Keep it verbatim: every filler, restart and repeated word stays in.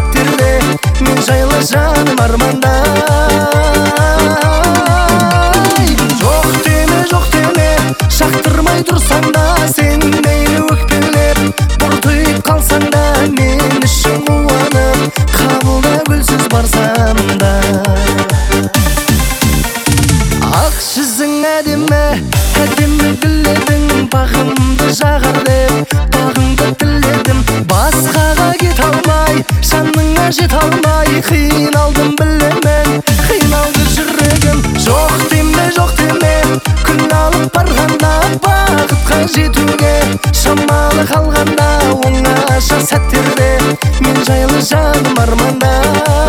сәттерде мен жайлы жаным армандай. Жоқ деме, жоқ деме, жақтырмай тұрсаң да, сен мейлі өкпелеп бұртиып қалсаң да, мен үшін қуанып қабылда гүлсіз барсам да. Ақ жүзің әдемі, әдемі гүледің, бағымды жағар деп бағыңды тіледім. Басқаға кете алмай, жаныңа жете алмай, қиналдым білемін, қиналды жүрегім. Жоқ деме, жоқ деме, күн алып барғанда бақытқа жетуге шамалы қалғанда, оңаша сәттерде мен жайлы жаным арманда.